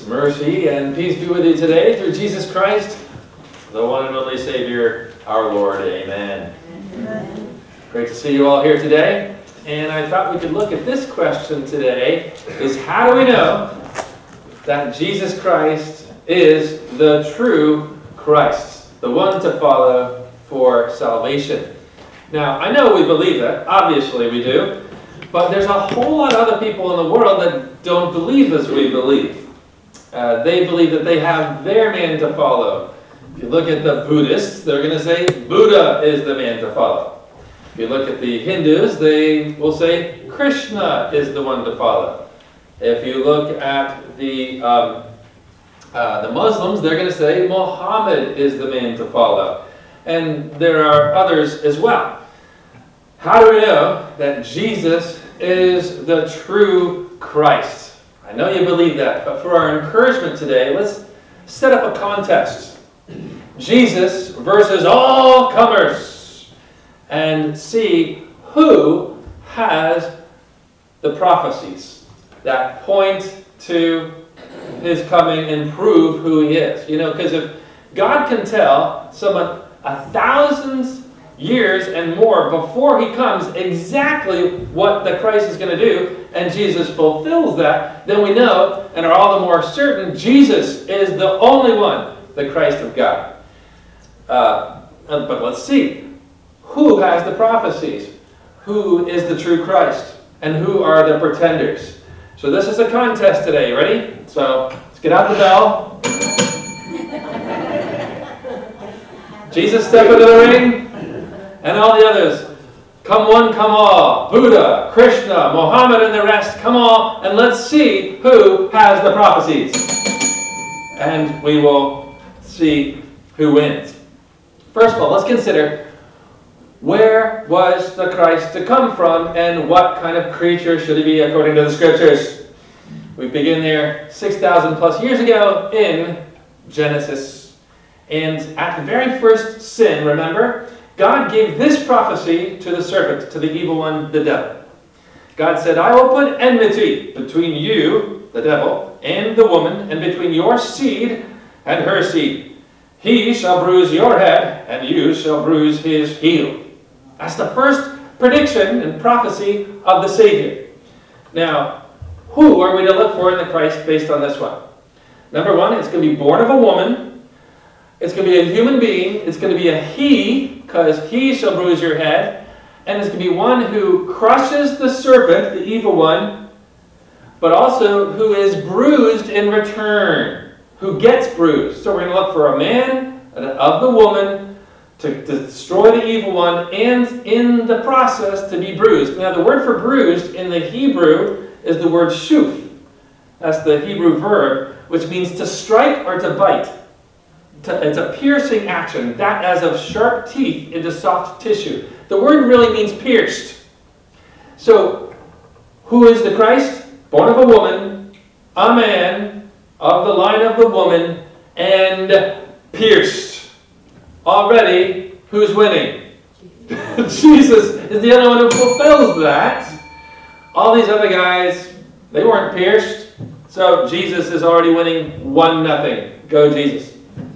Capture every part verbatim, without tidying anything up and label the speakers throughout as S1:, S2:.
S1: Mercy and peace be with you today through Jesus Christ, the one and only Savior, our Lord. Amen. Amen. Great to see you all here today. And I thought we could look at this question today, is how do we know that Jesus Christ is the true Christ, the one to follow for salvation? Now, I know we believe that. Obviously we do. But there's a whole lot of other people in the world that don't believe as we believe. Uh, they believe that they have their man to follow. If you look at the Buddhists, they're going to say Buddha is the man to follow. If you look at the Hindus, they will say Krishna is the one to follow. If you look at the um, uh, the Muslims, they're going to say Muhammad is the man to follow. And there are others as well. How do we know that Jesus is the true Christ? I know you believe that, but for our encouragement today, let's set up a contest. Jesus versus all comers, and see who has the prophecies that point to his coming and prove who he is. You know, because if God can tell someone a thousand years and more before he comes exactly what the Christ is going to do, and Jesus fulfills that, then we know and are all the more certain Jesus is the only one, the Christ of God. Uh, but let's see. Who has the prophecies? Who is the true Christ? And who are the pretenders? So this is a contest today. Ready? So let's get out the bell. Jesus, step into the ring. And all the others, come one, come all. Buddha, Krishna, Muhammad, and the rest, come all, and let's see who has the prophecies. And we will see who wins. First of all, let's consider, where was the Christ to come from, and what kind of creature should he be according to the Scriptures? We begin there six thousand plus years ago in Genesis. And at the very first sin, remember, God gave this prophecy to the serpent, to the evil one, the devil. God said, I will put enmity between you, the devil, and the woman, and between your seed and her seed. He shall bruise your head, and you shall bruise his heel. That's the first prediction and prophecy of the Savior. Now, who are we to look for in the Christ based on this one? Number one, it's going to be born of a woman. It's going to be a human being. It's going to be a he, because he shall bruise your head. And it's going to be one who crushes the serpent, the evil one, but also who is bruised in return, who gets bruised. So we're going to look for a man of the woman to, to destroy the evil one, and in the process to be bruised. Now the word for bruised in the Hebrew is the word shuf. That's the Hebrew verb, which means to strike or to bite. It's a piercing action, that as of sharp teeth into soft tissue. The word really means pierced. So, who is the Christ? Born of a woman, a man, of the line of the woman, and pierced. Already, who's winning? Jesus is the only one who fulfills that. All these other guys, they weren't pierced. So, Jesus is already winning one nothing. Go, Jesus.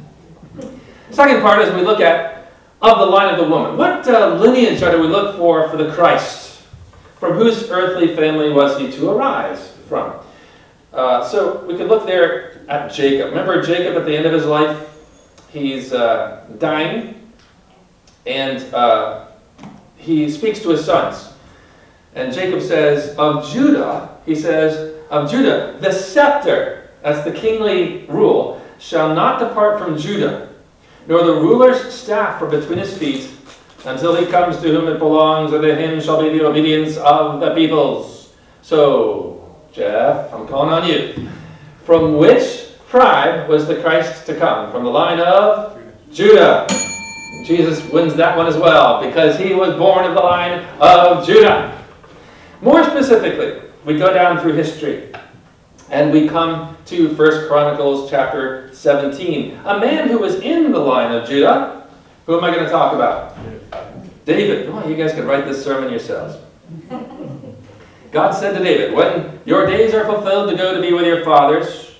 S1: Second part is we look at of the line of the woman. What uh, lineage are we look for for the Christ? From whose earthly family was he to arise from? Uh, so we could look there at Jacob. Remember Jacob at the end of his life? He's uh, dying, and uh, he speaks to his sons. And Jacob says, of Judah, he says, of Judah, the scepter, that's the kingly rule, shall not depart from Judah, nor the ruler's staff from between his feet, until he comes to whom it belongs, and to him shall be the obedience of the peoples. So, Jeff, I'm calling on you. From which tribe was the Christ to come? From the line of Judah. Jesus wins that one as well, because he was born of the line of Judah. More specifically, we go down through history, and we come to First Chronicles chapter seventeen. A man who was in the line of Judah. Who am I going to talk about? David. Oh, you guys could write this sermon yourselves. God said to David, when your days are fulfilled to go to be with your fathers,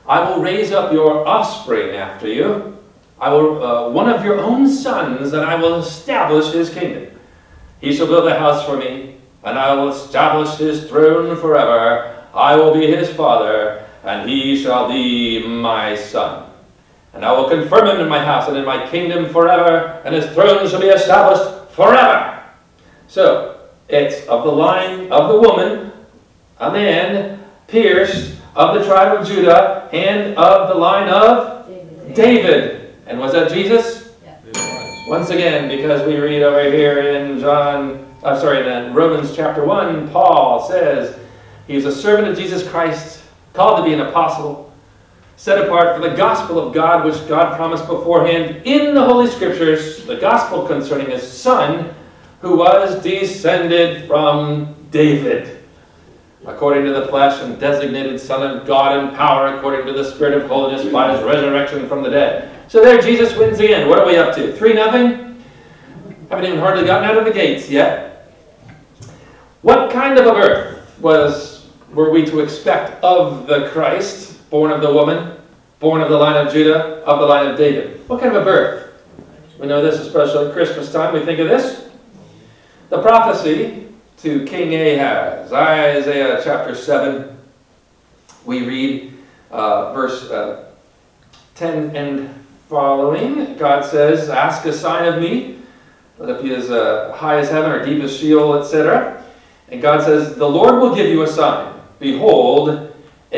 S1: I will raise up your offspring after you, I will, uh, one of your own sons, and I will establish his kingdom. He shall build a house for me, and I will establish his throne forever. I will be his father, and he shall be my son. And I will confirm him in my house and in my kingdom forever, and his throne shall be established forever. So, it's of the line of the woman, a man pierced of the tribe of Judah, and of the line of David. David. And was that Jesus? Yeah. Once again, because we read over here in John, I'm sorry, in Romans chapter one, Paul says he's a servant of Jesus Christ, called to be an apostle, set apart for the gospel of God, which God promised beforehand in the Holy Scriptures, the gospel concerning his Son, who was descended from David, according to the flesh, and designated Son of God in power, according to the Spirit of holiness, by his resurrection from the dead. So there Jesus wins again. What are we up to? Three nothing? Haven't even hardly gotten out of the gates yet. What kind of a birth was were we to expect of the Christ? Born of the woman, born of the line of Judah, of the line of David. What kind of a birth? We know this, especially at Christmas time. We think of this. The prophecy to King Ahaz. Isaiah chapter seven. We read uh, verse uh, ten and following. God says, ask a sign of me. Let it be as uh, high as heaven or deep as Sheol, et cetera. And God says, the Lord will give you a sign. Behold,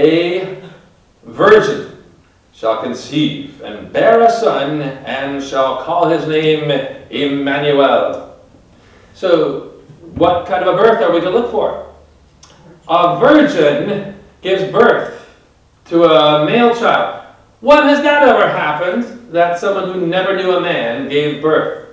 S1: a virgin shall conceive and bear a son, and shall call his name Emmanuel. So, what kind of a birth are we to look for? A virgin gives birth to a male child. When has that ever happened, that someone who never knew a man gave birth?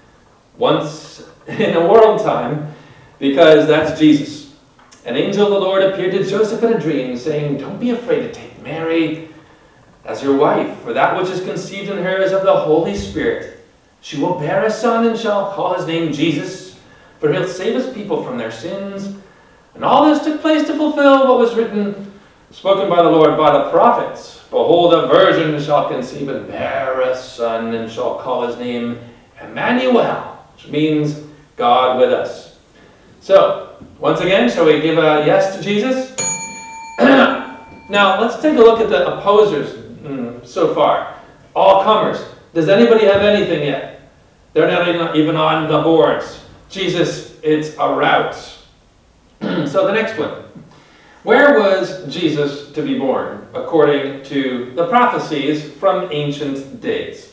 S1: Once in a world time, because that's Jesus. An angel of the Lord appeared to Joseph in a dream, saying, don't be afraid to take Mary as your wife, for that which is conceived in her is of the Holy Spirit. She will bear a son and shall call his name Jesus, for he'll save his people from their sins. And all this took place to fulfill what was written, spoken by the Lord by the prophets. Behold, a virgin shall conceive and bear a son, and shall call his name Emmanuel, which means God with us. So, once again, shall we give a yes to Jesus? Now, let's take a look at the opposers mm, so far. All comers. Does anybody have anything yet? They're not even on the boards. Jesus, it's a rout. So the next one. Where was Jesus to be born, according to the prophecies from ancient days?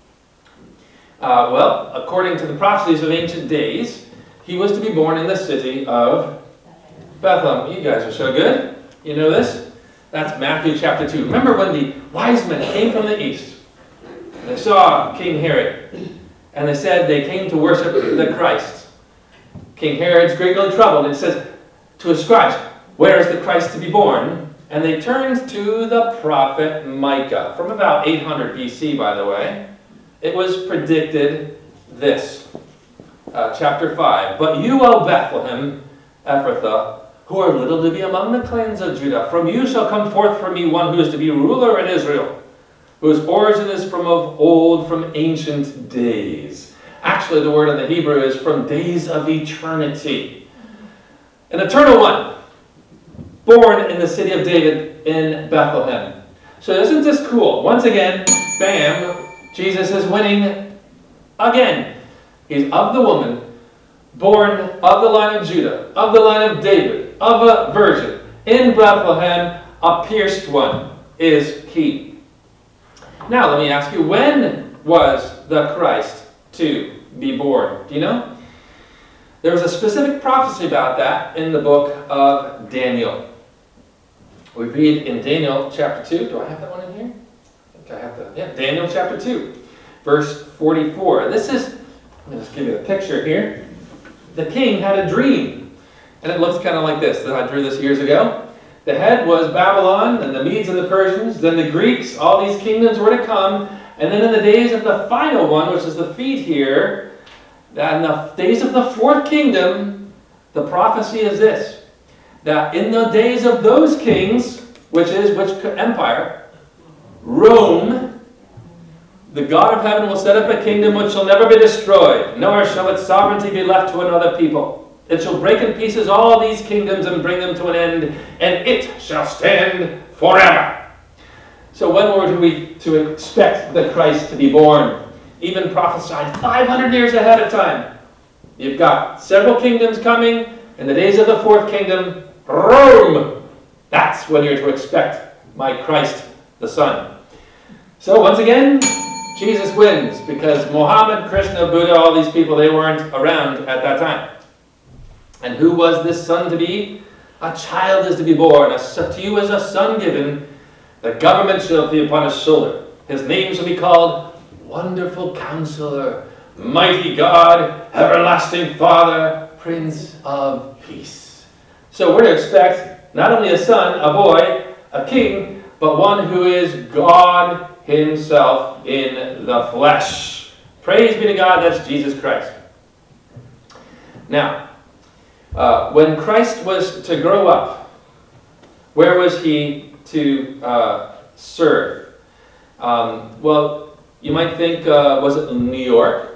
S1: Uh, well, according to the prophecies of ancient days, he was to be born in the city of Bethlehem. You guys are so good. You know this? That's Matthew chapter two. Remember when the wise men came from the east? They saw King Herod, and they said they came to worship the Christ. King Herod's greatly troubled, and says to his scribes, where is the Christ to be born? And they turned to the prophet Micah. From about eight hundred B C, by the way. It was predicted this. Uh, chapter five. But you, O Bethlehem, Ephrathah, who are little to be among the clans of Judah, from you shall come forth for me one who is to be ruler in Israel, whose origin is from of old, from ancient days. Actually, the word in the Hebrew is from days of eternity. An eternal one, born in the city of David in Bethlehem. So isn't this cool? Once again, bam, Jesus is winning again. He's of the woman, born of the line of Judah, of the line of David, of a virgin. In Bethlehem, a pierced one is he. Now, let me ask you, when was the Christ to be born? Do you know? There was a specific prophecy about that in the book of Daniel. We read in Daniel chapter two. Do I have that one in here? I think I have that. Yeah, Daniel chapter two, verse forty-four. This is, let me just give you a picture here. The king had a dream, and it looks kind of like this. I drew this years ago. The head was Babylon, and the Medes and the Persians, then the Greeks. All these kingdoms were to come, and then in the days of the final one, which is the feet here, in the days of the fourth kingdom, the prophecy is this, that in the days of those kings, which is which empire? Rome, the God of heaven, will set up a kingdom which shall never be destroyed, nor shall its sovereignty be left to another people. It shall break in pieces all these kingdoms and bring them to an end, and it shall stand forever. So when were we to expect the Christ to be born? Even prophesied five hundred years ahead of time. You've got several kingdoms coming. In the days of the fourth kingdom, Rome. That's when you're to expect my Christ the Son. So once again, Jesus wins, because Muhammad, Krishna, Buddha, all these people, they weren't around at that time. And who was this son to be? A child is to be born. A, to you is a son given. The government shall be upon his shoulder. His name shall be called Wonderful Counselor, Mighty God, Everlasting Father, Prince of Peace. So we're to expect not only a son, a boy, a king, but one who is God himself in the flesh. Praise be to God, that's Jesus Christ. Now, uh, when Christ was to grow up, where was he to uh, serve? Um, well, you might think, uh, was it New York?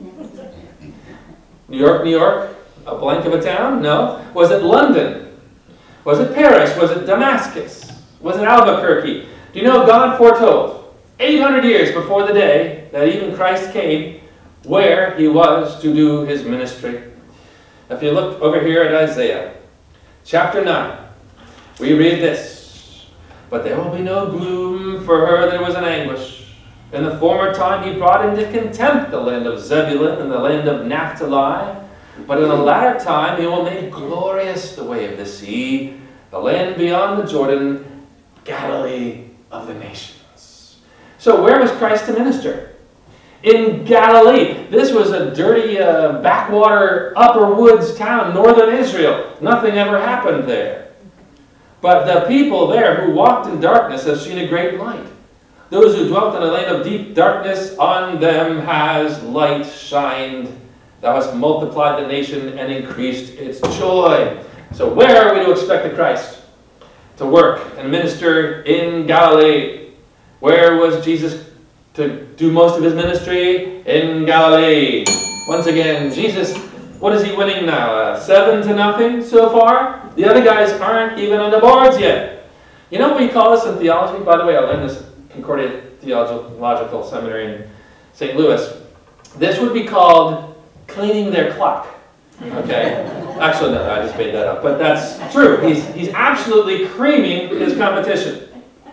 S1: New York, New York? A blank of a town? No. Was it London? Was it Paris? Was it Damascus? Was it Albuquerque? Do you know God foretold, eight hundred years before the day that even Christ came, where he was to do his ministry? If you look over here at Isaiah, chapter nine, we read this. But there will be no gloom for her, there was an anguish. In the former time he brought into contempt the land of Zebulun and the land of Naphtali. But in the latter time he will make glorious the way of the sea, the land beyond the Jordan, Galilee of the nations. So where was Christ to minister? In Galilee. This was a dirty uh, backwater upper woods town, northern Israel. Nothing ever happened there. But the people there who walked in darkness have seen a great light. Those who dwelt in a land of deep darkness, on them has light shined. Thou hast multiplied the nation and increased its joy. So where are we to expect the Christ to work and minister? In Galilee. Where was Jesus to do most of his ministry? In Galilee. Once again, Jesus, what is he winning now? Uh, seven to nothing so far? The other guys aren't even on the boards yet. You know what we call this in theology? By the way, I learned this at Concordia Theological Seminary in Saint Louis. This would be called cleaning their clock. Okay? Actually, no, I just made that up. But that's true. He's, he's absolutely creaming his competition.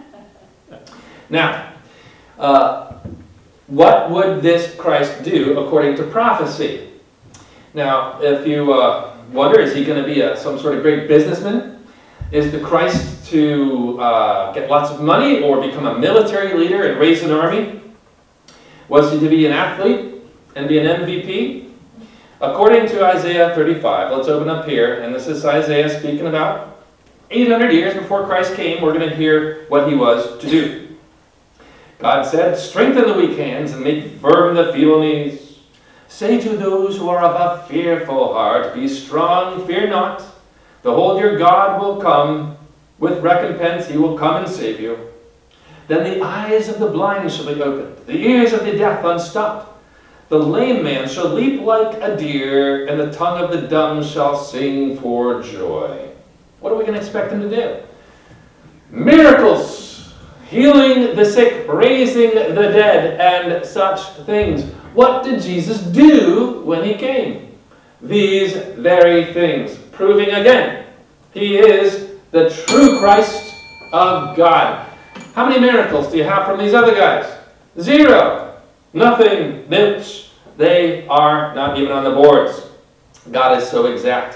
S1: Now, uh, what would this Christ do according to prophecy? Now, if you uh, wonder, is he going to be a, some sort of great businessman? Is the Christ to uh, get lots of money or become a military leader and raise an army? Was he to be an athlete and be an M V P? According to Isaiah thirty-five, let's open up here, and this is Isaiah speaking about eight hundred years before Christ came. We're going to hear what he was to do. God said, strengthen the weak hands and make firm the feeble knees. Say to those who are of a fearful heart, be strong, fear not. Behold, your God will come. With recompense he will come and save you. Then the eyes of the blind shall be opened, the ears of the deaf unstopped. The lame man shall leap like a deer, and the tongue of the dumb shall sing for joy. What are we going to expect him to do? Miracles, healing the sick, raising the dead, and such things. What did Jesus do when he came? These very things, proving again, he is the true Christ of God. How many miracles do you have from these other guys? Zero. Nothing. Nilch. They are not even on the boards. God is so exact.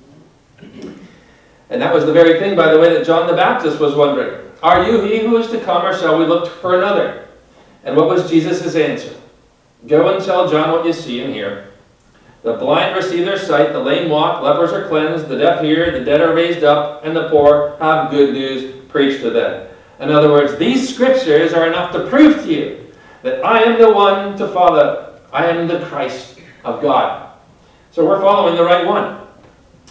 S1: And that was the very thing, by the way, that John the Baptist was wondering. Are you he who is to come, or shall we look for another? And what was Jesus' answer? Go and tell John what you see and hear. The blind receive their sight, the lame walk, lepers are cleansed, the deaf hear, the dead are raised up, and the poor have good news preached to them. In other words, these scriptures are enough to prove to you that I am the one to follow. I am the Christ of God. So we're following the right one.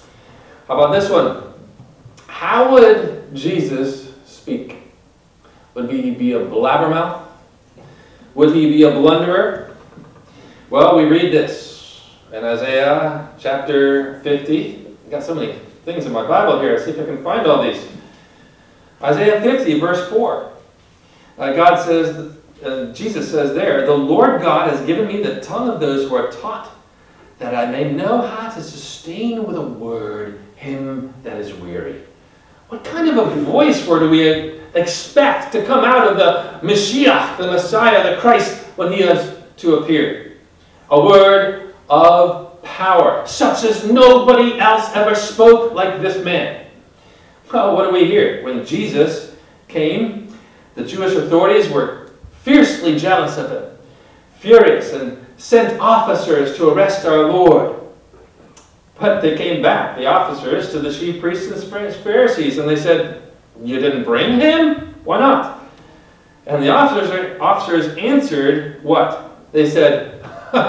S1: How about this one? How would Jesus speak? Would he be a blabbermouth? Would he be a blunderer? Well, we read this in Isaiah chapter fifty. I've got so many things in my Bible here. Let's see if I can find all these. Isaiah fifty, verse four. Uh, God says, uh, Jesus says there, "The Lord God has given me the tongue of those who are taught, that I may know how to sustain with a word him that is weary." What kind of a voice were do we expect to come out of the Mashiach, the Messiah, the Christ, when he is to appear? A word of power, such as nobody else ever spoke like this man. Well, what do we hear? When Jesus came, the Jewish authorities were fiercely jealous of him, furious, and sent officers to arrest our Lord. But they came back, the officers, to the chief priests and Pharisees, and they said, "You didn't bring him? Why not?" And the officers, officers answered what? They said,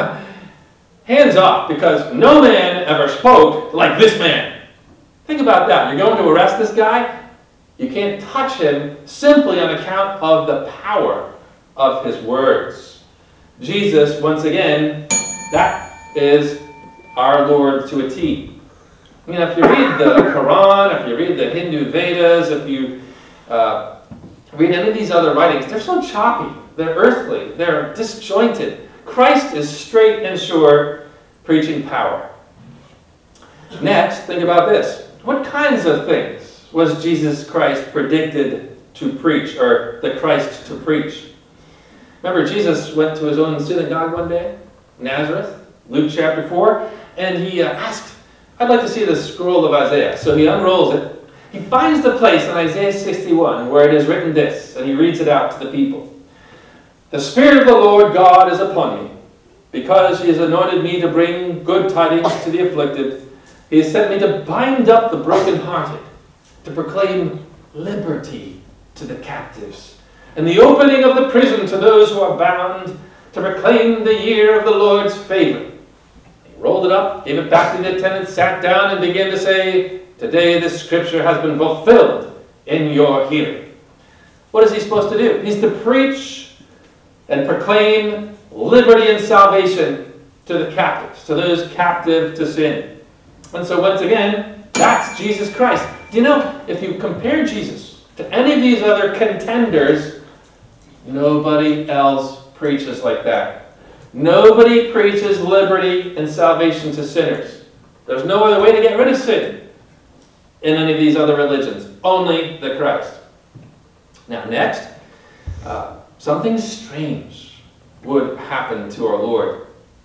S1: "Hands off, because no man ever spoke like this man." Think about that. You're going to arrest this guy? You can't touch him simply on account of the power of his words. Jesus, once again, that is our Lord to a T. I mean, if you read the Quran, if you read the Hindu Vedas, if you uh, read any of these other writings, they're so choppy, they're earthly, they're disjointed. Christ is straight and sure, preaching power. Next, think about this. What kinds of things was Jesus Christ predicted to preach, or the Christ to preach? Remember, Jesus went to his own synagogue one day, Nazareth, Luke chapter four, and he uh, asked, "I'd like to see the scroll of Isaiah." So he unrolls it. He finds the place in Isaiah sixty-one where it is written this, and he reads it out to the people. "The Spirit of the Lord God is upon me, because he has anointed me to bring good tidings to the afflicted. He has sent me to bind up the brokenhearted, to proclaim liberty to the captives, and the opening of the prison to those who are bound, to proclaim the year of the Lord's favor." He rolled it up, gave it back to the attendant, sat down, and began to say, "Today this scripture has been fulfilled in your hearing." What is he supposed to do? He's to preach and proclaim liberty and salvation to the captives, to those captive to sin. And so once again, that's Jesus Christ. Do you know, if you compare Jesus to any of these other contenders, nobody else preaches like that. Nobody preaches liberty and salvation to sinners. There's no other way to get rid of sin in any of these other religions. Only the Christ. Now next, uh, something strange would happen to our Lord.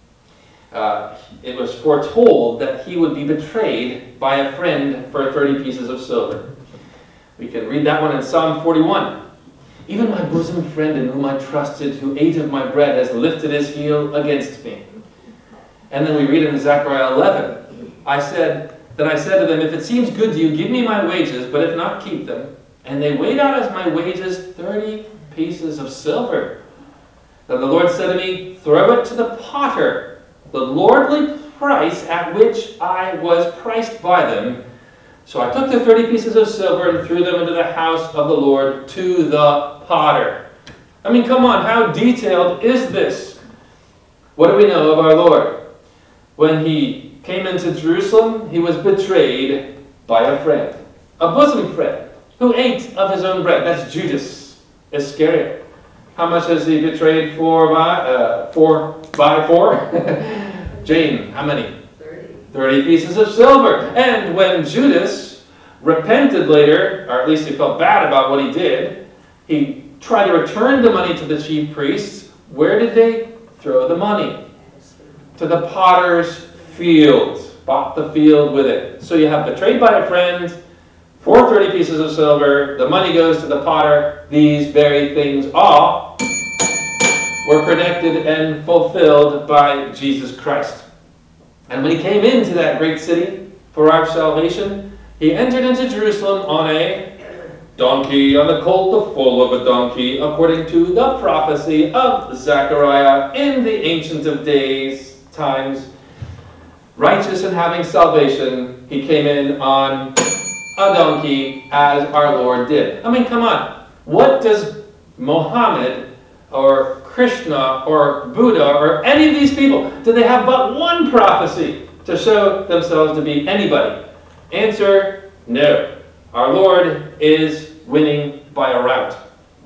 S1: Uh, it was foretold that he would be betrayed by a friend for thirty pieces of silver. We can read that one in Psalm forty-one. "Even my bosom friend in whom I trusted, who ate of my bread, has lifted his heel against me." And then we read in Zechariah eleven, I said, "Then I said to them, if it seems good to you, give me my wages, but if not, keep them. And they weighed out as my wages thirty pieces of silver. Then the Lord said to me, throw it to the potter, the lordly price at which I was priced by them. So I took the thirty pieces of silver and threw them into the house of the Lord to the potter." I mean, come on, how detailed is this? What do we know of our Lord? When he came into Jerusalem, he was betrayed by a friend, a bosom friend, who ate of his own bread. That's Judas Iscariot. How much has he betrayed for by, uh, four by four? Jane, how many?
S2: thirty.
S1: thirty pieces of silver. And when Judas repented later, or at least he felt bad about what he did, he tried to return the money to the chief priests. Where did they throw the money? To the potter's field. Bought the field with it. So you have betrayed by a friend, for thirty pieces of silver, the money goes to the potter. These very things all were connected and fulfilled by Jesus Christ. And when he came into that great city for our salvation, he entered into Jerusalem on a donkey, on the colt, the foal of a donkey, according to the prophecy of Zechariah in the Ancient of Days times. Righteous and having salvation, he came in on a donkey as our Lord did. I mean, come on. What does Mohammed or Krishna or Buddha or any of these people, did they have but one prophecy to show themselves to be anybody? Answer, no. Our Lord is winning by a rout.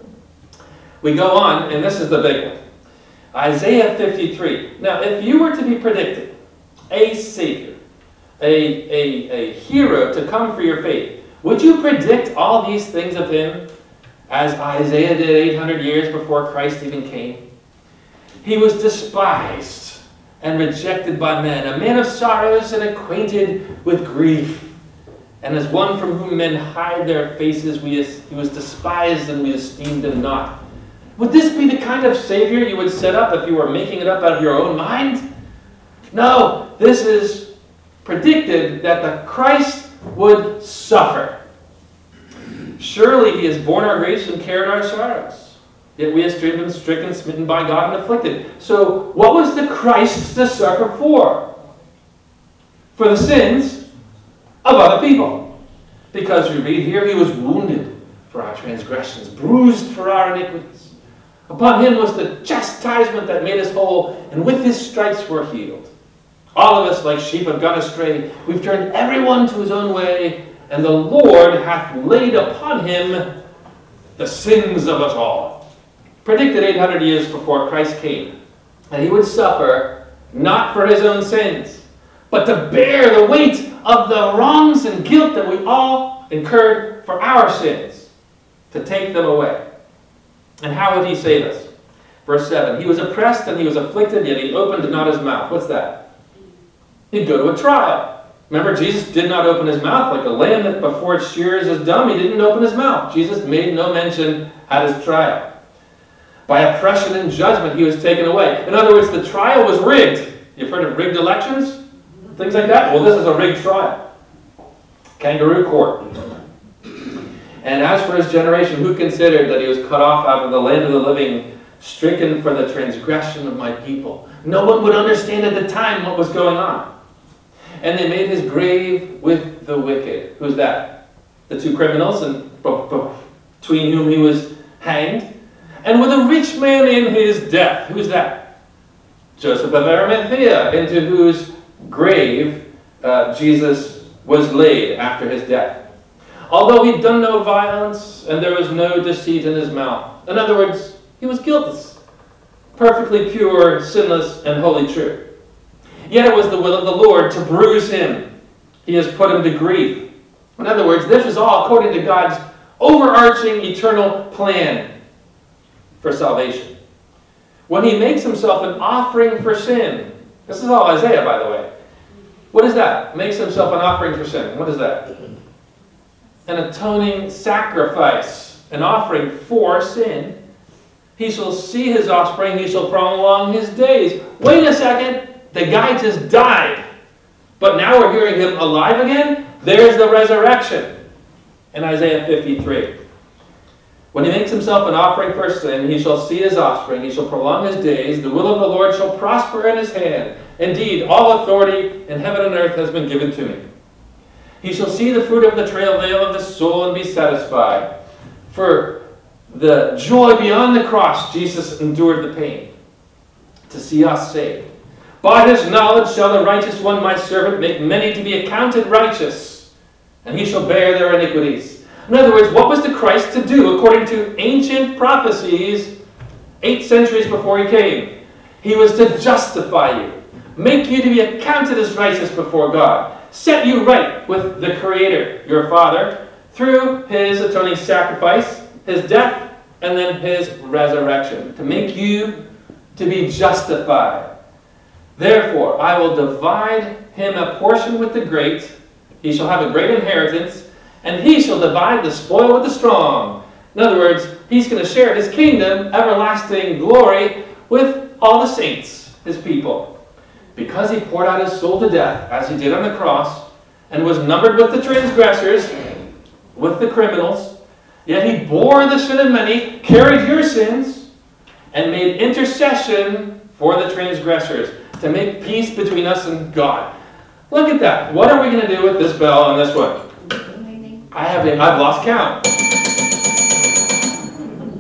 S1: We go on, and this is the big one. Isaiah fifty-three. Now, if you were to be predicting a Savior, a, a, a hero to come for your faith, would you predict all these things of him as Isaiah did eight hundred years before Christ even came? He was despised and rejected by men, a man of sorrows and acquainted with grief. And as one from whom men hide their faces, we, he was despised and we esteemed him not. Would this be the kind of Savior you would set up if you were making it up out of your own mind? No, this is predicted that the Christ would suffer. Surely he has borne our griefs and carried our sorrows. Yet we have been stricken, smitten by God, and afflicted. So what was the Christ to suffer for? For the sins of other people. Because we read here, he was wounded for our transgressions, bruised for our iniquities. Upon him was the chastisement that made us whole, and with his stripes we're healed. All of us, like sheep, have gone astray. We've turned everyone to his own way, and the Lord hath laid upon him the sins of us all. Predicted eight hundred years before Christ came, that he would suffer not for his own sins, but to bear the weight of the wrongs and guilt that we all incurred for our sins, to take them away. And how would he save us? Verse seven, he was oppressed and he was afflicted, yet he opened not his mouth. What's that? He'd go to a trial. Remember, Jesus did not open his mouth like a lamb that before its shears is dumb. He didn't open his mouth. Jesus made no mention at his trial. By oppression and judgment he was taken away. In other words, the trial was rigged. You've heard of rigged elections? Things like that? Well, this is a rigged trial. Kangaroo court. And as for his generation, who considered that he was cut off out of the land of the living, stricken for the transgression of my people? No one would understand at the time what was going on. And they made his grave with the wicked. Who's that? The two criminals and between whom he was hanged. And with a rich man in his death. Who's that? Joseph of Arimathea, into whose grave uh, Jesus was laid after his death. Although he'd done no violence, and there was no deceit in his mouth. In other words, he was guiltless, perfectly pure, sinless, and wholly true. Yet it was the will of the Lord to bruise him. He has put him to grief. In other words, this is all according to God's overarching eternal plan for salvation. When he makes himself an offering for sin, this is all Isaiah, by the way. What is that? Makes himself an offering for sin. What is that? An atoning sacrifice, an offering for sin. He shall see his offspring, he shall prolong his days. Wait a second, the guy just died. But now we're hearing him alive again? There's the resurrection in Isaiah fifty-three. When he makes himself an offering for sin, he shall see his offspring, he shall prolong his days, the will of the Lord shall prosper in his hand. Indeed, all authority in heaven and earth has been given to me. He shall see the fruit of the travail of the soul and be satisfied. For the joy beyond the cross, Jesus endured the pain to see us saved. By his knowledge shall the righteous one, my servant, make many to be accounted righteous, and he shall bear their iniquities. In other words, what was the Christ to do according to ancient prophecies eight centuries before he came? He was to justify you, make you to be accounted as righteous before God, set you right with the Creator, your Father, through his atoning sacrifice, his death, and then his resurrection, to make you to be justified. Therefore, I will divide him a portion with the great. He shall have a great inheritance, and he shall divide the spoil with the strong. In other words, he's going to share his kingdom, everlasting glory, with all the saints, his people. Because he poured out his soul to death, as he did on the cross, and was numbered with the transgressors, with the criminals, yet he bore the sin of many, carried your sins, and made intercession for the transgressors, to make peace between us and God. Look at that. What are we going to do with this bell and this one? I haven't, I've lost count.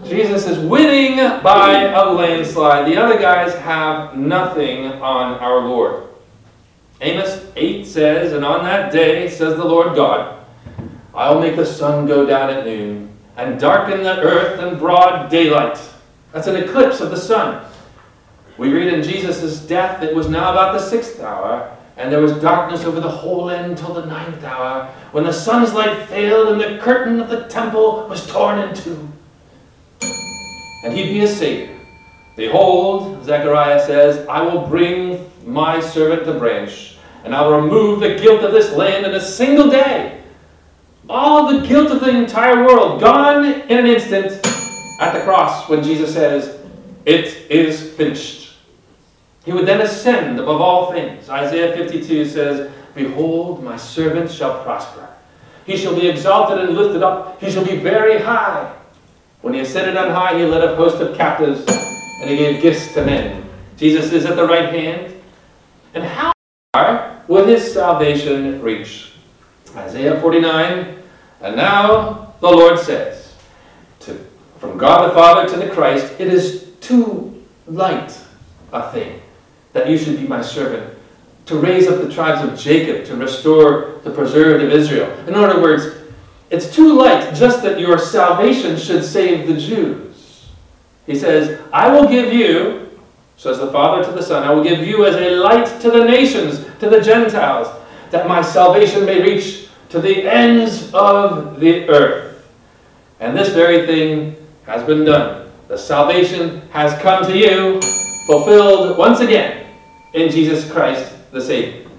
S1: Jesus is winning by a landslide. The other guys have nothing on our Lord. Amos eight says, and on that day, says the Lord God, I will make the sun go down at noon, and darken the earth in broad daylight. That's an eclipse of the sun. We read in Jesus' death, it was now about the sixth hour, and there was darkness over the whole land until the ninth hour, when the sun's light failed and the curtain of the temple was torn in two. And he'd be a Savior. Behold, Zechariah says, I will bring my servant the branch, and I will remove the guilt of this land in a single day. All the guilt of the entire world gone in an instant at the cross when Jesus says, it is finished. He would then ascend above all things. Isaiah fifty-two says, behold, my servant shall prosper. He shall be exalted and lifted up. He shall be very high. When he ascended on high, he led a host of captives, and he gave gifts to men. Jesus is at the right hand. And how far will his salvation reach? Isaiah forty-nine, and now the Lord says, to, from God the Father to the Christ, it is too light a thing that you should be my servant, to raise up the tribes of Jacob, to restore the preserved of Israel. In other words, it's too light just that your salvation should save the Jews. He says, I will give you, says the Father to the Son, I will give you as a light to the nations, to the Gentiles, that my salvation may reach to the ends of the earth. And this very thing has been done. The salvation has come to you, fulfilled once again in Jesus Christ the Savior.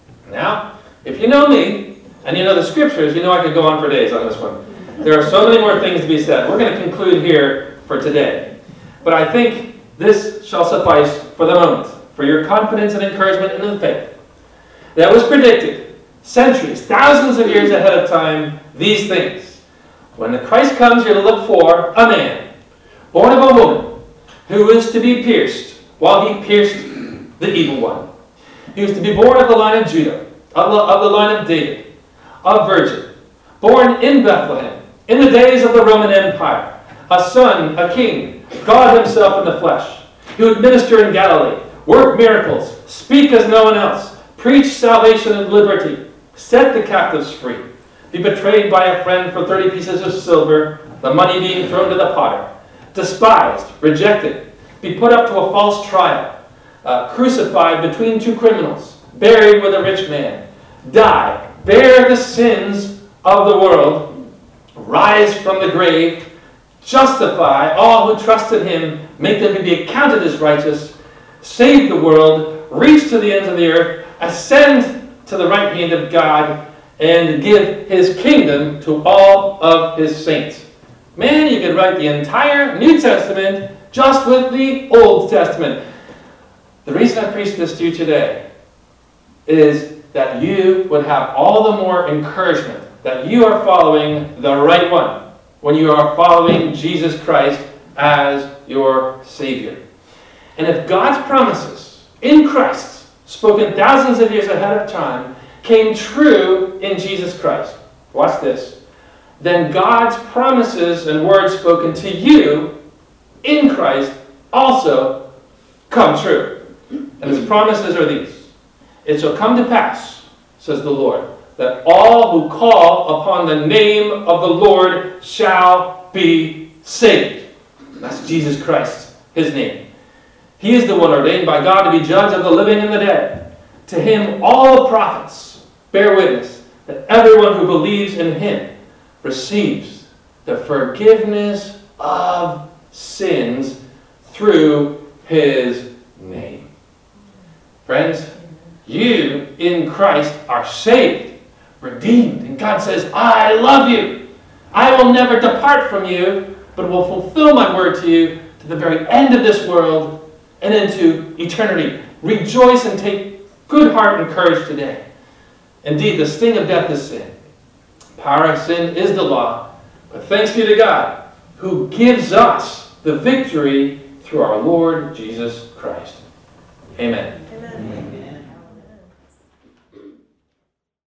S1: Now, if you know me, and you know the scriptures, you know I could go on for days on this one. There are so many more things to be said. We're going to conclude here for today. But I think this shall suffice for the moment, for your confidence and encouragement in the faith. That was predicted centuries, thousands of years ahead of time, these things. When the Christ comes, you're to look for a man, born of a woman, who is to be pierced, while he pierced the evil one. He was to be born of the line of Judah, of the, of the line of David, a virgin, born in Bethlehem, in the days of the Roman Empire, a son, a king, God himself in the flesh. He would minister in Galilee, work miracles, speak as no one else, preach salvation and liberty, set the captives free, be betrayed by a friend for thirty pieces of silver, the money being thrown to the potter, despised, rejected, be put up to a false trial, uh, crucified between two criminals, buried with a rich man, die, bear the sins of the world, rise from the grave, justify all who trust in him, make them be accounted as righteous, save the world, reach to the ends of the earth, ascend to the right hand of God, and give his kingdom to all of his saints. Man, you could write the entire New Testament just with the Old Testament. The reason I preach this to you today is that you would have all the more encouragement that you are following the right one when you are following Jesus Christ as your Savior. And if God's promises in Christ, spoken thousands of years ahead of time, came true in Jesus Christ, watch this, then God's promises and words spoken to you in Christ also come true. And his promises are these. It shall come to pass, says the Lord, that all who call upon the name of the Lord shall be saved. That's Jesus Christ, his name. He is the one ordained by God to be judge of the living and the dead. To him all the prophets bear witness that everyone who believes in him receives the forgiveness of sins through his name. Friends, you in Christ are saved, redeemed, and God says, I love you. I will never depart from you, but will fulfill my word to you to the very end of this world and into eternity. Rejoice and take good heart and courage today. Indeed, the sting of death is sin. The power of sin is the law. But thanks be to God, who gives us the victory through our Lord Jesus Christ. Amen.
S2: Amen.